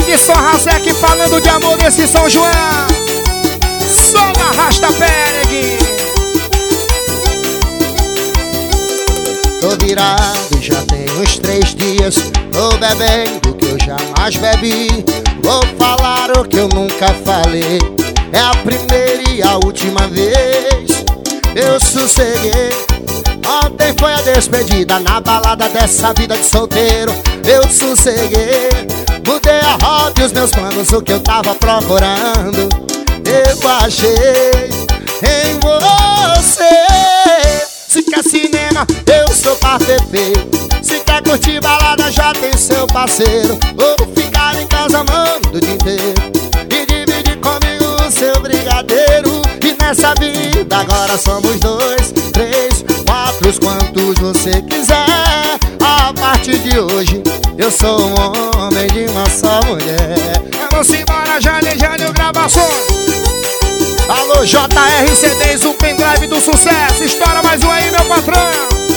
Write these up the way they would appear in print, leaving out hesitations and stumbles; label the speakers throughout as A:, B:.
A: Edson Razek falando de amor nesse São João. Só na Rasta Peregue.
B: Tô virado, já tem uns 3 dias. Tô bebendo o que eu jamais bebi. Vou falar o que eu nunca falei. É a primeira e a última vez. Eu sosseguei. Ontem foi a despedida na balada dessa vida de solteiro. Eu sosseguei. Mudei a rota e os meus planos, o que eu tava procurando eu achei em você. Se quer cinema, eu sou par perfeito. Se quer curtir balada, já tem seu parceiro. Vou ficar em casa amando o dia inteiro e dividir comigo o seu brigadeiro. E nessa vida agora somos 2, 3, 4, quantos você quiser. A partir de hoje eu sou um homem de uma só mulher.
A: Vamos embora, Jânio Gravações. Alô, JR CDs, o pendrive do sucesso. Estoura mais um aí, meu patrão.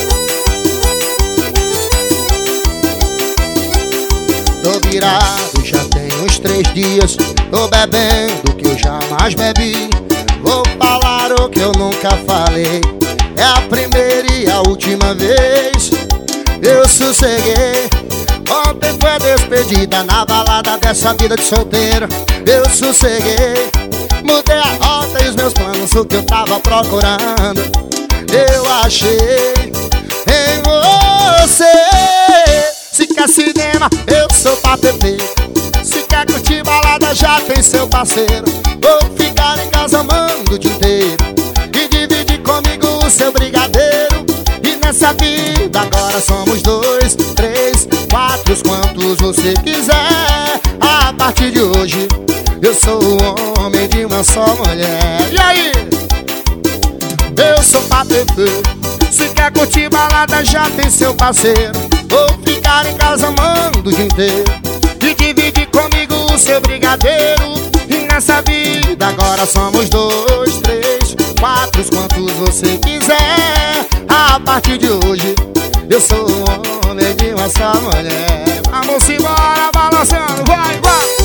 B: Tô virado, já tem uns 3 dias. Tô bebendo o que eu jamais bebi. Vou falar o que eu nunca falei. É a primeira e a última vez. Eu sosseguei. Ontem foi a despedida na balada dessa vida de solteiro. Eu sosseguei. Mudei a rota e os meus planos, o que eu tava procurando eu achei em você. Se quer cinema, eu sou pra perfeito. Se quer curtir balada, já tem seu parceiro. Vou ficar em casa amando o dia inteiro e dividir comigo o seu brigadeiro. E nessa vida agora somos 2, 3, 4, quantos você quiser. A partir de hoje eu sou o homem de uma só mulher. E aí? Eu sou pra perfeito. Se quer curtir balada, já tem seu parceiro. Vou ficar em casa amando o dia inteiro e dividir comigo o seu brigadeiro. E nessa vida agora somos 2, 3, 4, quantos você quiser. A partir de hoje eu sou o homem de uma só mulher.
A: Vamos embora, balançando, vai, vai.